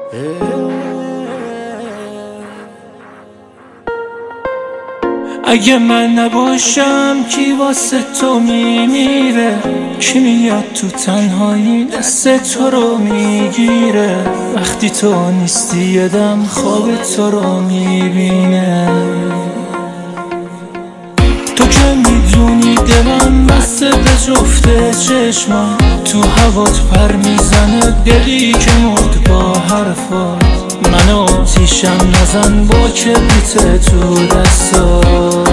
اگه من نباشم کی واسه تو میمیره؟ کی میاد تو تنهایی دست تو رو میگیره؟ وقتی تو نیستی یه دم خواب تو رو میبینه. تو که میدونی دلم بسته به جفت چشمم، تو هوات پر میزنه دلی که مرد با حرفات. منو آتیشم نزن با کبریت تو دستات.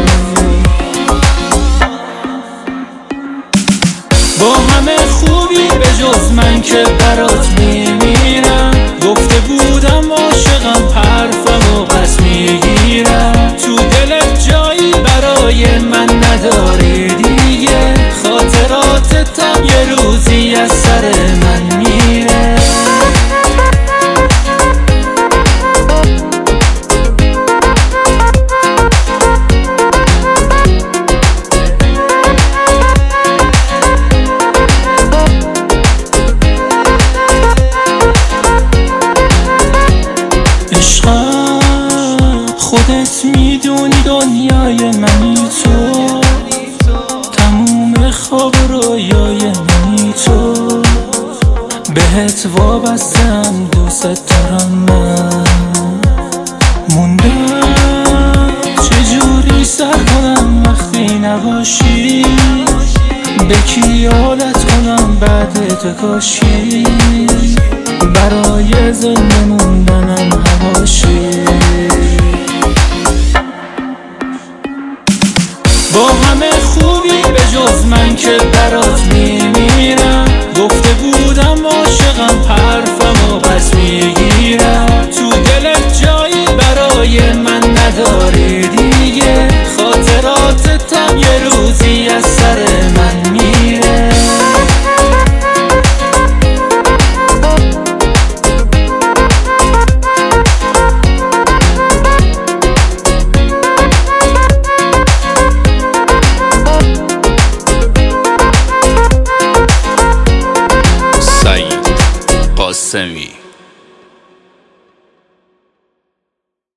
با همه خوبی به جز من که برات میمیرم. گفته بودم عاشقم حرفمو پس میگیرم. تو دلت جایی برای من نداری دیگه، خاطراتتم یه روزی از سر من میره. خودت میدونی دنیای منی تو، تموم خواب رویای منی تو. بهت وابستم دوست دارم من. موندم چجوری سر کنم وقتی نباشی؟ به کی عادت کنم بعد تو کاشی؟ برای زنده موندنم هواشی. با همه خوبی به جز من که برات